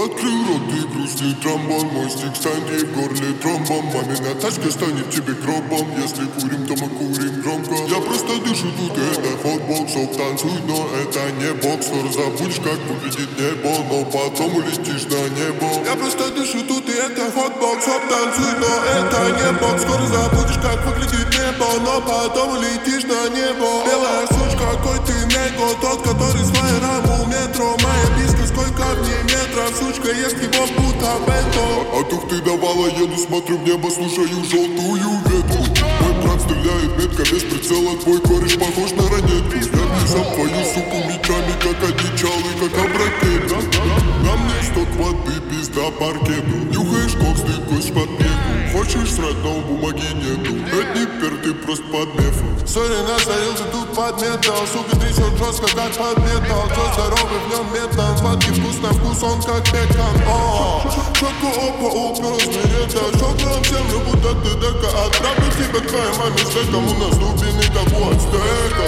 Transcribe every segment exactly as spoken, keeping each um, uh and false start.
Открыл рот и грустный тромбон. Мой стик станет в горле тромбом. Мамина тачка станет тебе гробом. Если курим, то мы курим громко. Я просто дышу тут, это футбол. Шоу танцуй, но это не бокс. Скоро забудешь, как выглядит небо, но потом улетишь на небо. Я просто дышу тут, и это футбол. Шоу танцуй, но это не бокс. Скоро забудешь, как выглядит небо, но потом улетишь на небо. Белая сучка, какой ты него, тот, который с фаером у метро. Моя писка, сколько в ней метров. Сучка, ест его будто бento. А тух ты давала, еду, смотрю в небо, слушаю желтую ветку. Мой брат стреляет метко без прицела, твой кореш похож на ранетку. Я низом твою суку мечами, как одичалый, как абракет. На мне сток воды, пизда паркету. Нюхаешь кокс, ты кость под пеку. Хочешь срать, но бумаги нету. Это не пер, ты просто под мефом. Сори, насорился тут под метал. Сука, трясет жестко, как под металл. Джо здоровый, в нем метал. Сладкий вкус на вкус, он как пекан. Шоку опа, упер, смирета. Шоком землю, будто ты дека. Отправлю тебя к твоей маме стеком. У нас дубины, как у ацтека.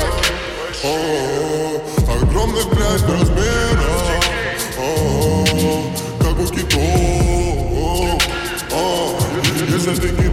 Огромных, блядь, размеров. Как у китов. Если ты